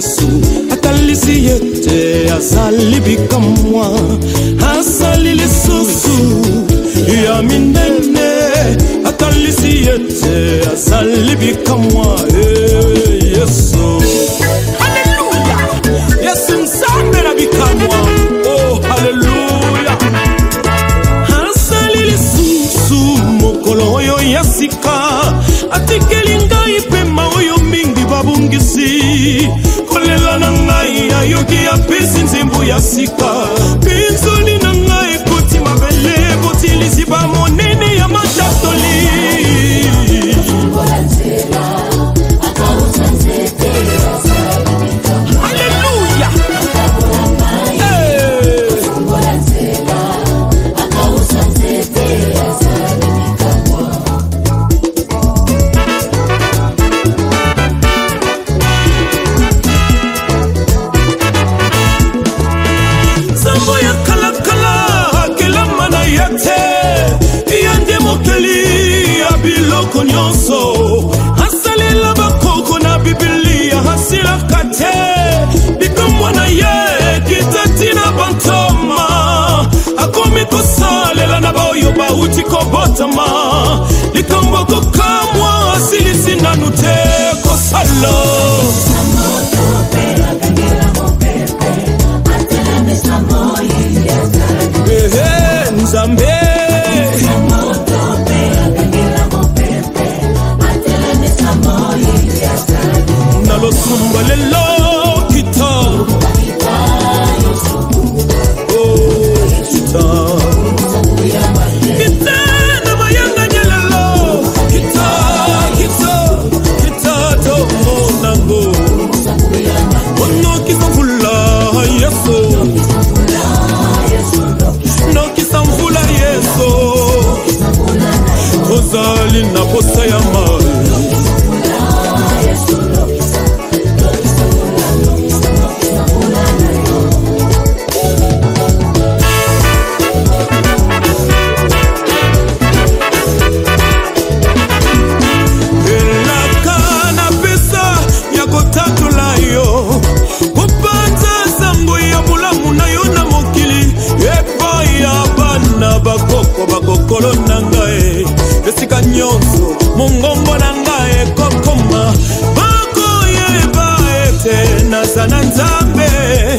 Yesu atalisi yete azali bikamwa asali lisusu ya minene atalisi yete azali bikamwa Yesu hallelujah Yesu nsambe na bikamwa oh hallelujah asali lisusu mokolo oyo yasika atikelinga ipema oyo mingi babungisi kolela na ngai ayoki ya pesi nzembo ya sika pinzoni na ngai koti mabele botilisi ba monene ya matatoli haleluya biloko nyonso asalela bakoko na Biblia hasila kate bikamwa na ye kitatina bantoma akomi kosalela na baoyo bauti kobotama likambo kokamwa asilisi nanu te kosalo Nzambe Nalo sumba lelo kita oh kita kita na mayanga nyelelo kita to monango ono kisambula Yesu no kisambula Yesu kozali na posa ya mal bakokolo nangae esika nyonso mongombo nangae kokoma bakoye baete nazana nzambe